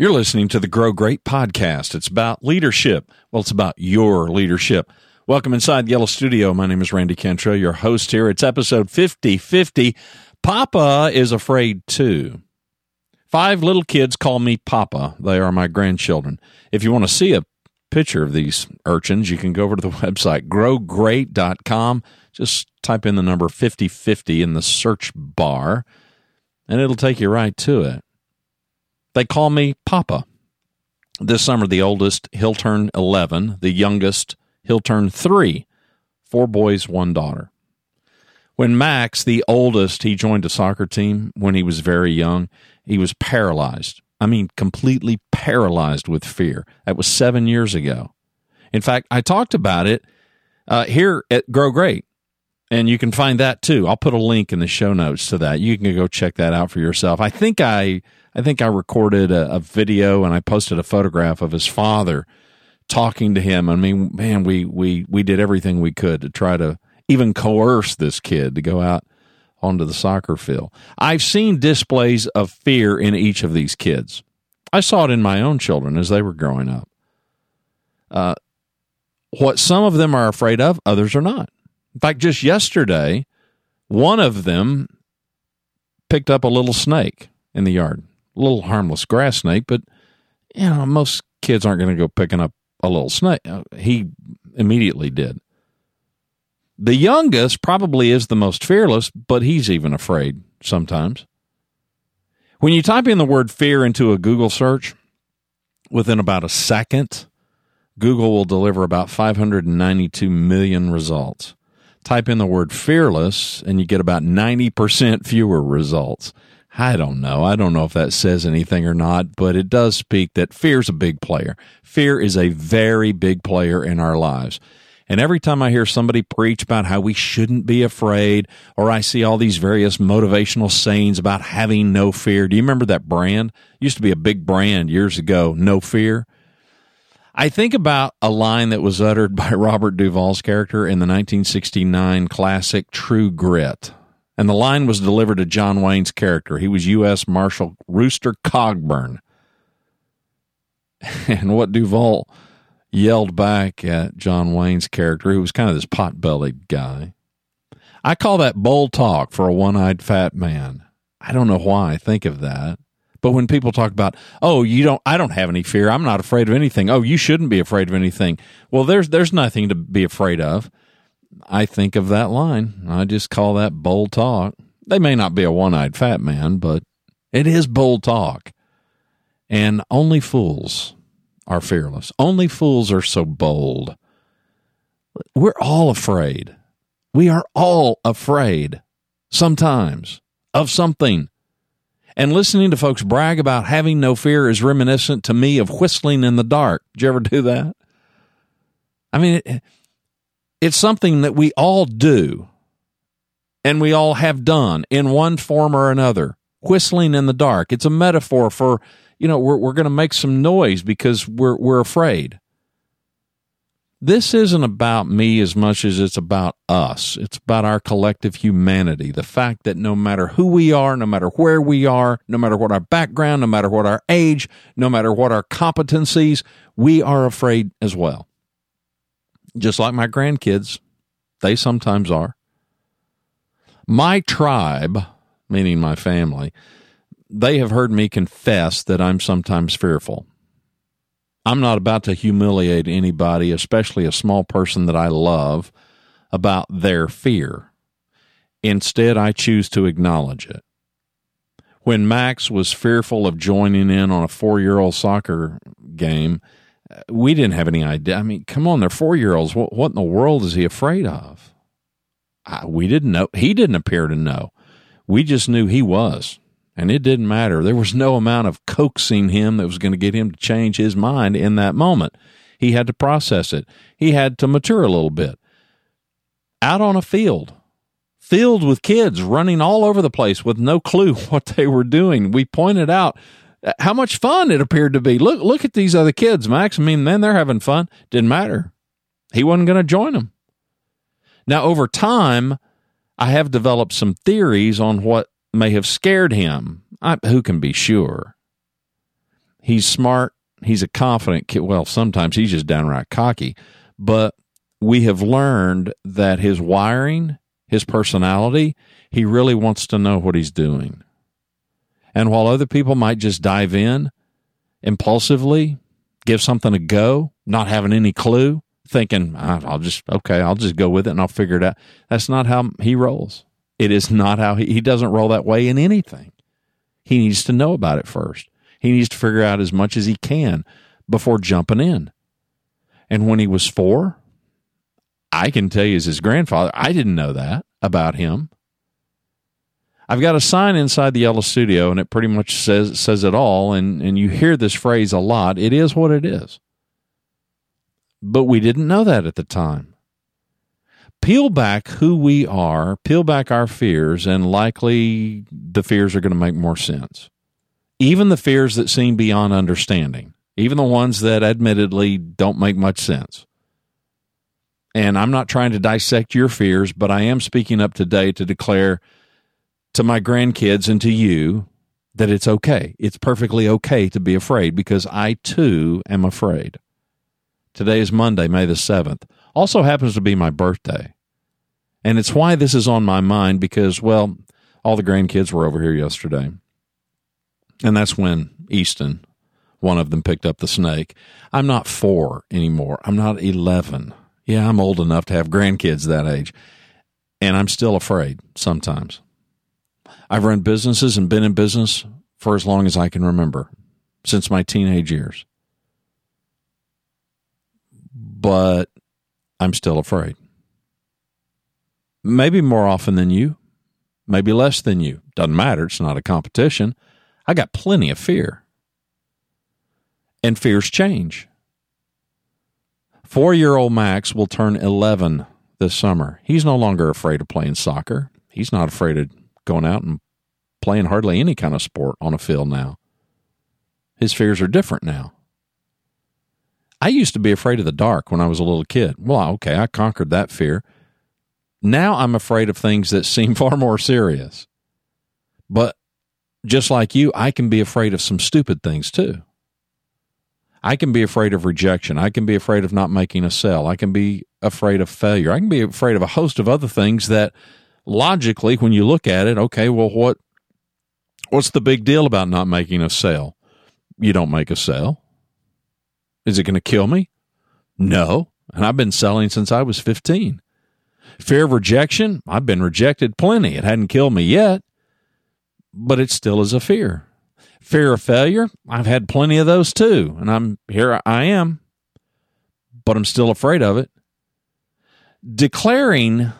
You're listening to the Grow Great podcast. It's about leadership. Well, it's about your leadership. Welcome inside the Yellow Studio. My name is Randy Cantrell, your host here. It's episode 5050. Papa is afraid too. 5 little kids call me Papa. They are my grandchildren. If you want to see a picture of these urchins, you can go over to the website, growgreat.com. Just type in the number 5050 in the search bar, and it'll take you right to it. They call me Papa. This summer, the oldest, he'll turn 11. The youngest, he'll turn 3. 4 boys, 1 daughter. When Max, the oldest, he joined a soccer team when he was very young, he was paralyzed. I mean, completely paralyzed with fear. That was 7 years ago. In fact, I talked about it here at Grow Great, and you can find that too. I'll put a link in the show notes to that. You can go check that out for yourself. I think I recorded a video and I posted a photograph of his father talking to him. I mean, man, we did everything we could to try to even coerce this kid to go out onto the soccer field. I've seen displays of fear in each of these kids. I saw it in my own children as they were growing up. What some of them are afraid of, others are not. In fact, just yesterday, one of them picked up a little snake in the yard. A little harmless grass snake, but you know, most kids aren't going to go picking up a little snake. He immediately did. The youngest probably is the most fearless, but he's even afraid sometimes. When you type in the word fear into a Google search, within about a second, Google will deliver about 592 million results. Type in the word fearless, and you get about 90% fewer results. I don't know. I don't know if that says anything or not, but it does speak that fear's a big player. Fear is a very big player in our lives. And every time I hear somebody preach about how we shouldn't be afraid, or I see all these various motivational sayings about having no fear. Do you remember that brand? It used to be a big brand years ago, No Fear. I think about a line that was uttered by Robert Duvall's character in the 1969 classic True Grit. And the line was delivered to John Wayne's character. He was U.S. Marshal Rooster Cogburn. And what Duvall yelled back at John Wayne's character, who was kind of this pot-bellied guy, I call that bold talk for a one-eyed fat man. I don't know why I think of that. But when people talk about, I don't have any fear. I'm not afraid of anything. Oh, you shouldn't be afraid of anything. Well, there's nothing to be afraid of. I think of that line. I just call that bold talk. They may not be a one-eyed fat man, but it is bold talk. And only fools are fearless. Only fools are so bold. We're all afraid. We are all afraid sometimes of something. And listening to folks brag about having no fear is reminiscent to me of whistling in the dark. Did you ever do that? I mean, it's something that we all do, and we all have done in one form or another. Whistling in the dark. It's a metaphor for, we're going to make some noise because we're afraid. This isn't about me as much as it's about us. It's about our collective humanity. The fact that no matter who we are, no matter where we are, no matter what our background, no matter what our age, no matter what our competencies, we are afraid as well. Just like my grandkids, they sometimes are. My tribe, meaning my family, they have heard me confess that I'm sometimes fearful. I'm not about to humiliate anybody, especially a small person that I love, about their fear. Instead, I choose to acknowledge it. When Max was fearful of joining in on a 4-year-old soccer game, we didn't have any idea. I mean, come on, they're 4-year-olds. What in the world is he afraid of? We didn't know. He didn't appear to know. We just knew he was. And it didn't matter. There was no amount of coaxing him that was going to get him to change his mind in that moment. He had to process it. He had to mature a little bit. Out on a field with kids running all over the place with no clue what they were doing. We pointed out how much fun it appeared to be. Look at these other kids, Max. I mean, man, they're having fun. Didn't matter. He wasn't going to join them. Now, over time, I have developed some theories on what may have scared him. Who can be sure? He's smart. He's a confident kid. Well, sometimes he's just downright cocky. But we have learned that his wiring, his personality, he really wants to know what he's doing. And while other people might just dive in impulsively, give something a go, not having any clue, thinking, I'll just go with it and I'll figure it out. That's not how he rolls. It is not how he doesn't roll that way in anything. He needs to know about it first. He needs to figure out as much as he can before jumping in. And when he was 4, I can tell you as his grandfather, I didn't know that about him. I've got a sign inside the Yellow Studio, and it pretty much says it all, and you hear this phrase a lot. It is what it is. But we didn't know that at the time. Peel back who we are, peel back our fears, and likely the fears are going to make more sense. Even the fears that seem beyond understanding, even the ones that admittedly don't make much sense. And I'm not trying to dissect your fears, but I am speaking up today to declare to my grandkids and to you that it's okay. It's perfectly okay to be afraid, because I too am afraid. Today is Monday, May the 7th. Also happens to be my birthday. And it's why this is on my mind, because, well, all the grandkids were over here yesterday. And that's when Easton, one of them, picked up the snake. I'm not 4 anymore. I'm not 11. Yeah, I'm old enough to have grandkids that age. And I'm still afraid sometimes. I've run businesses and been in business for as long as I can remember, since my teenage years. But I'm still afraid. Maybe more often than you, maybe less than you. Doesn't matter. It's not a competition. I got plenty of fear. And fears change. 4-year-old Max will turn 11 this summer. He's no longer afraid of playing soccer. He's not afraid of going out and playing hardly any kind of sport on a field now. His fears are different now. I used to be afraid of the dark when I was a little kid. Well, okay, I conquered that fear. Now I'm afraid of things that seem far more serious. But just like you, I can be afraid of some stupid things too. I can be afraid of rejection. I can be afraid of not making a sale. I can be afraid of failure. I can be afraid of a host of other things that logically, when you look at it, okay, well, what's the big deal about not making a sale? You don't make a sale. Is it going to kill me? No. And I've been selling since I was 15. Fear of rejection? I've been rejected plenty. It hadn't killed me yet, but it still is a fear. Fear of failure? I've had plenty of those too. And I am, but I'm still afraid of it. Declaring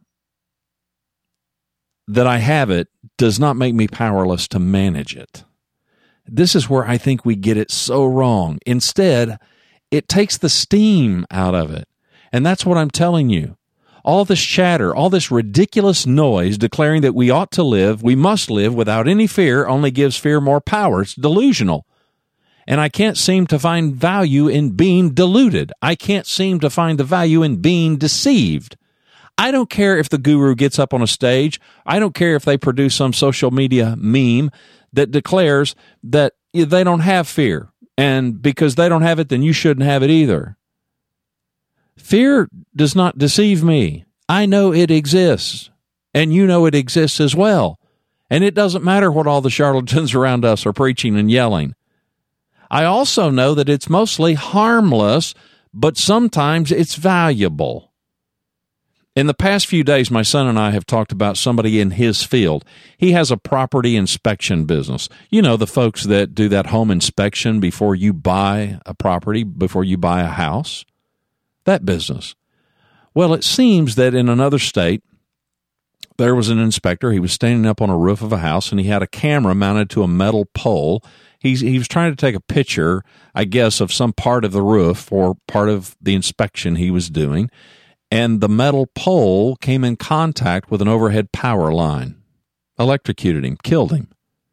that I have it does not make me powerless to manage it. This is where I think we get it so wrong. Instead, it takes the steam out of it. And that's what I'm telling you. All this chatter, all this ridiculous noise declaring that we ought to live, we must live without any fear, only gives fear more power. It's delusional. And I can't seem to find value in being deluded. I can't seem to find the value in being deceived. I don't care if the guru gets up on a stage. I don't care if they produce some social media meme that declares that they don't have fear. And because they don't have it, then you shouldn't have it either. Fear does not deceive me. I know it exists, and you know it exists as well. And it doesn't matter what all the charlatans around us are preaching and yelling. I also know that it's mostly harmless, but sometimes it's valuable. In the past few days, my son and I have talked about somebody in his field. He has a property inspection business. You know, the folks that do that home inspection before you buy a property, before you buy a house. That business. Well, it seems that in another state, there was an inspector. He was standing up on a roof of a house, and he had a camera mounted to a metal pole. He was trying to take a picture, I guess, of some part of the roof or part of the inspection he was doing, and the metal pole came in contact with an overhead power line, electrocuted him, killed him.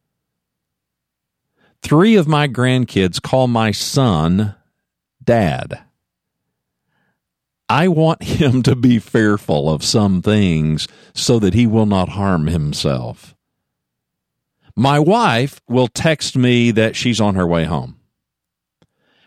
3 of my grandkids call my son Dad. I want him to be fearful of some things so that he will not harm himself. My wife will text me that she's on her way home.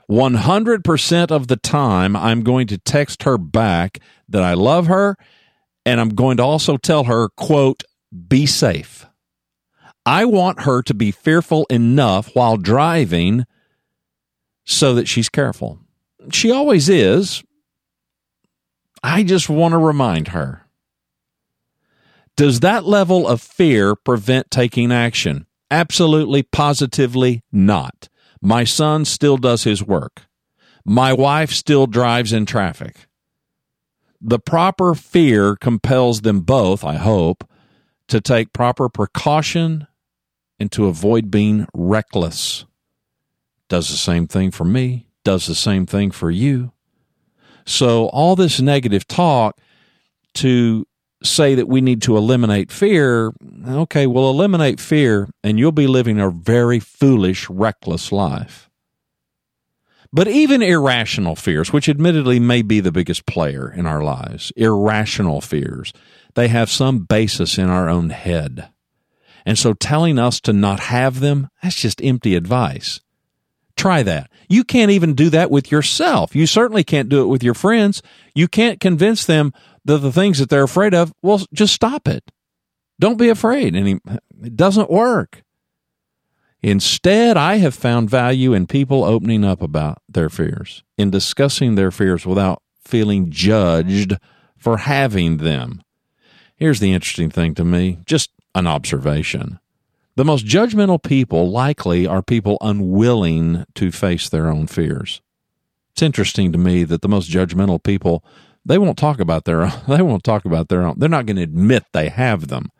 100% of the time, I'm going to text her back that I love her, and I'm going to also tell her, quote, be safe. I want her to be fearful enough while driving so that she's careful. She always is. I just want to remind her. Does that level of fear prevent taking action? Absolutely, positively not. My son still does his work. My wife still drives in traffic. The proper fear compels them both, I hope, to take proper precaution and to avoid being reckless. Does the same thing for me, does the same thing for you. So all this negative talk to say that we need to eliminate fear, okay, we'll eliminate fear and you'll be living a very foolish, reckless life. But even irrational fears, which admittedly may be the biggest player in our lives, irrational fears, they have some basis in our own head. And so telling us to not have them, that's just empty advice. Try that. You can't even do that with yourself. You certainly can't do it with your friends. You can't convince them that the things that they're afraid of, well, just stop it. Don't be afraid. And it doesn't work. Instead, I have found value in people opening up about their fears, in discussing their fears without feeling judged for having them. Here's the interesting thing to me, just an observation. The most judgmental people likely are people unwilling to face their own fears. It's interesting to me that the most judgmental people, they won't talk about their own. They're not going to admit they have them.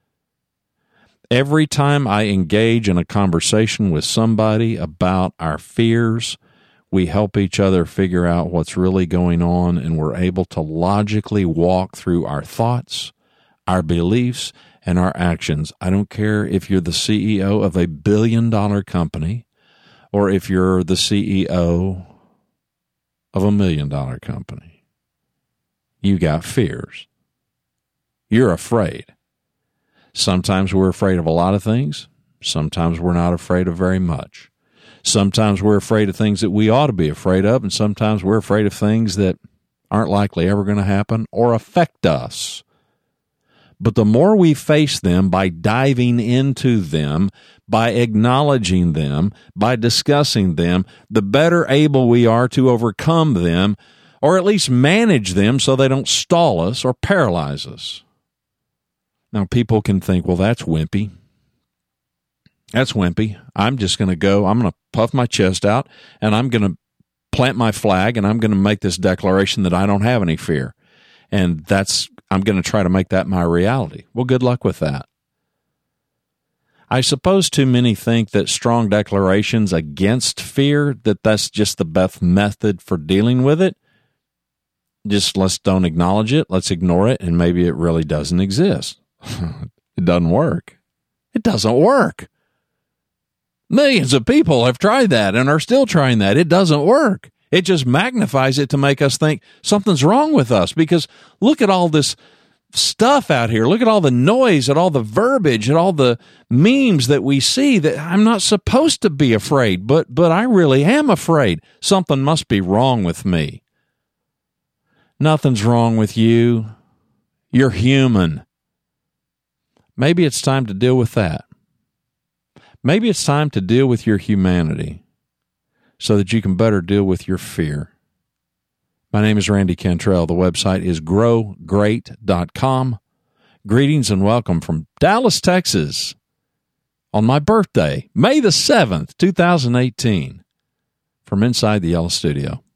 Every time I engage in a conversation with somebody about our fears, we help each other figure out what's really going on, and we're able to logically walk through our thoughts, our beliefs, and our actions. I don't care if you're the CEO of a $1 billion company or if you're the CEO of a $1 million company. You got fears. You're afraid. Sometimes we're afraid of a lot of things. Sometimes we're not afraid of very much. Sometimes we're afraid of things that we ought to be afraid of, and sometimes we're afraid of things that aren't likely ever going to happen or affect us. But the more we face them by diving into them, by acknowledging them, by discussing them, the better able we are to overcome them, or at least manage them so they don't stall us or paralyze us. Now, people can think, well, that's wimpy. That's wimpy. I'm just going to I'm going to puff my chest out, and I'm going to plant my flag, and I'm going to make this declaration that I don't have any fear. And I'm going to try to make that my reality. Well, good luck with that. I suppose too many think that strong declarations against fear, that's just the best method for dealing with it. Just let's don't acknowledge it. Let's ignore it. And maybe it really doesn't exist. It doesn't work. It doesn't work. Millions of people have tried that and are still trying that. It doesn't work. It just magnifies it to make us think something's wrong with us, because look at all this stuff out here. Look at all the noise, at all the verbiage, at all the memes that we see that I'm not supposed to be afraid, but I really am afraid. Something must be wrong with me. Nothing's wrong with you. You're human. Maybe it's time to deal with that. Maybe it's time to deal with your humanity so that you can better deal with your fear. My name is Randy Cantrell. The website is growgreat.com. Greetings and welcome from Dallas, Texas, on my birthday, May the 7th, 2018, from inside the Yellow Studio.